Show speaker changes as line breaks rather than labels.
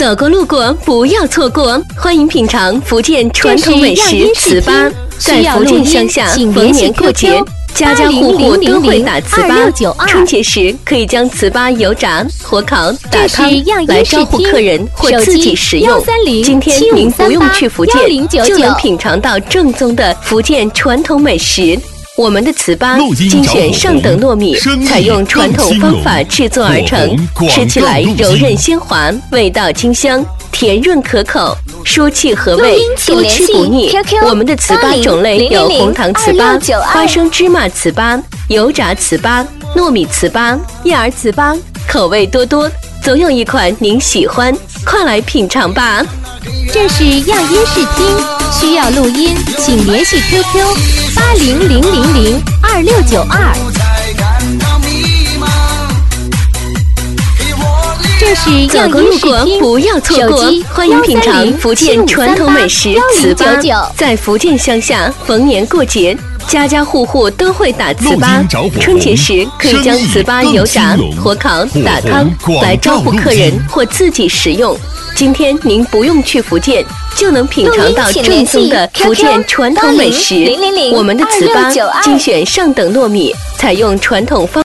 走过路过不要错过，欢迎品尝福建传统美食糍粑。在福建乡下，逢年过节，家家户户都会打糍粑。春节时可以将糍粑油炸、火烤、打汤来招呼客人或自己食用。今天您不用去福建，就能品尝到正宗的福建传统美食。我们的糍粑精选上等糯米，采用传统方法制作而成，吃起来柔韧鲜滑，味道清香，甜润可口，舒气和味，多吃不腻。我们的糍粑种类有红糖糍粑、花生芝麻糍粑、油炸糍粑、糯米糍粑、叶儿糍粑，口味多多，总有一款您喜欢，快来品尝吧！
这是样音视听，需要录音，请联系 QQ 8000026992。这是样音视听，
不要错过，欢迎品尝福建传统美食糍粑。在福建乡下，逢年过节，家家户户都会打糍粑。春节时可以将糍粑油炸、火烤、打汤来招呼客人或自己食用。今天您不用去福建，就能品尝到正宗的福建传统美食。我们的糍粑精选上等糯米，采用传统方